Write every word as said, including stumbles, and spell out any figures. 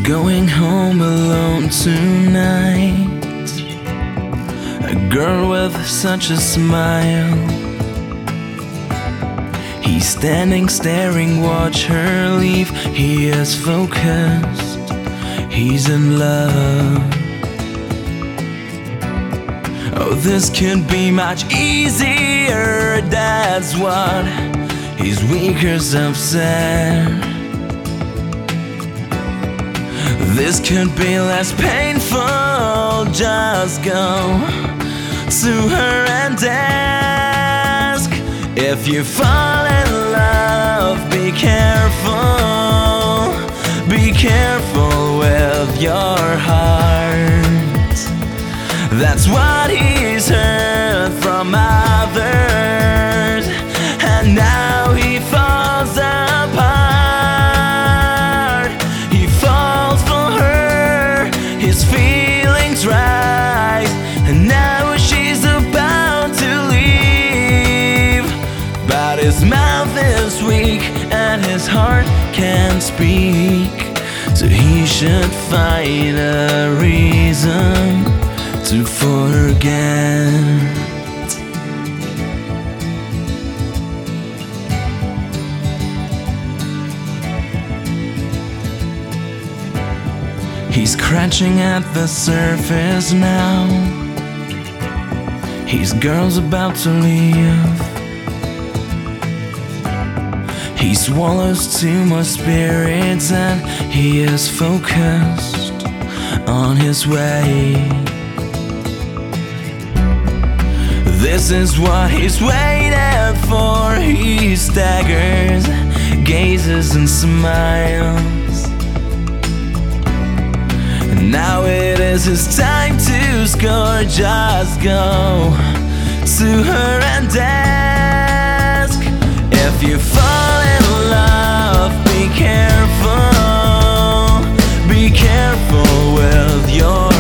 Going home alone tonight, a girl with such a smile. He's standing, staring, watch her leave. He is focused, he's in love. Oh, this could be much easier, that's what his weaker's upset. This could be less painful, just go to her and ask. If you fall in love, be careful, be careful with your heart. That's what he's heard from others, and now he falls apart. He falls for her, his feelings rise, and now she's about to leave. But his mouth is weak and his heart can't speak, so he should find a reason to forget. He's scratching at the surface now. His girl's about to leave. He swallows two more spirits and he is focused on his way. This is what he's waiting for. He staggers, gazes and smiles. Now it is his time to score. Just go to her and ask. If you fall in love, be careful, be careful with your